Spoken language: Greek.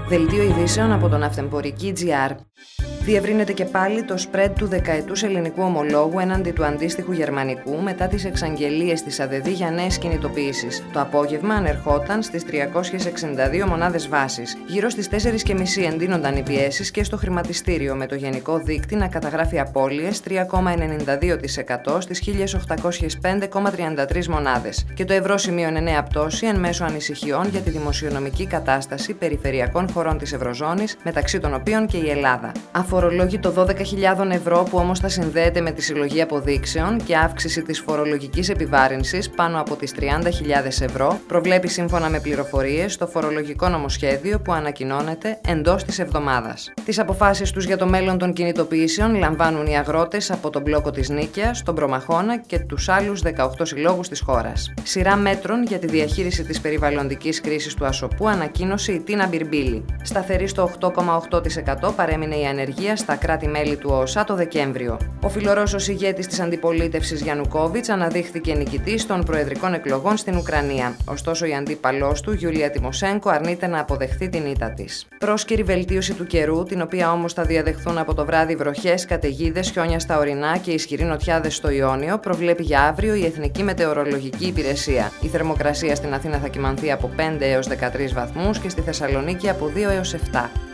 Δελτίο ειδήσεων από τον Ναυτεμπορική.gr. Διευρύνεται και πάλι το spread του δεκαετούς ελληνικού ομολόγου έναντι του αντίστοιχου γερμανικού μετά τις εξαγγελίες της ΑΔΕΔΗ για νέες κινητοποιήσεις. Το απόγευμα ανερχόταν στις 362 μονάδες βάσης. Γύρω στις 4.30 εντείνονταν οι πιέσεις και στο χρηματιστήριο, με το γενικό δείκτη να καταγράφει απώλειες 3,92% στις 1.805,33 μονάδες. Και το ευρώ σημείωνε νέα πτώση εν μέσω ανησυχιών για τη δημοσιονομική κατάσταση περιφερειακών χωρών της Ευρωζώνης, μεταξύ των οποίων και η Ελλάδα. Αφορολόγητο 12.000 ευρώ, που όμως θα συνδέεται με τη συλλογή αποδείξεων και αύξηση της φορολογικής επιβάρυνσης πάνω από τις 30.000 ευρώ, προβλέπει σύμφωνα με πληροφορίες στο φορολογικό νομοσχέδιο που ανακοινώνεται εντός της εβδομάδας. Τις αποφάσεις τους για το μέλλον των κινητοποιήσεων λαμβάνουν οι αγρότες από τον μπλόκο της Νίκαιας, τον Προμαχώνα και τους άλλους 18 συλλόγους της χώρας. Σειρά μέτρων για τη διαχείριση της περιβαλλοντικής κρίσης του Ασοπού ανακοίνωσε η Τίνα Μπιρμπίλη. Σταθερή στο 8,8% παρέμεινε η ανεργία στα κράτη-μέλη του ΟΣΑ το Δεκέμβριο. Ο φιλορώσος ηγέτης της αντιπολίτευσης Γιαννουκόβιτς αναδείχθηκε νικητής των προεδρικών εκλογών στην Ουκρανία. Ωστόσο, η αντίπαλός του, Γιούλια Τιμοσένκο, αρνείται να αποδεχθεί την ήττα της. Πρόσκαιρη βελτίωση του καιρού, την οποία όμως θα διαδεχθούν από το βράδυ βροχές, καταιγίδες, χιόνια στα ορεινά και ισχυροί νοτιάδες στο Ιόνιο, προβλέπει για αύριο η Εθνική Μετεωρολογική Υπηρεσία. Η θερμοκρασία στην Αθήνα θα κυμανθεί από 5 έως 13 βαθμούς και στη Θεσσαλονίκη από 2 έως 7.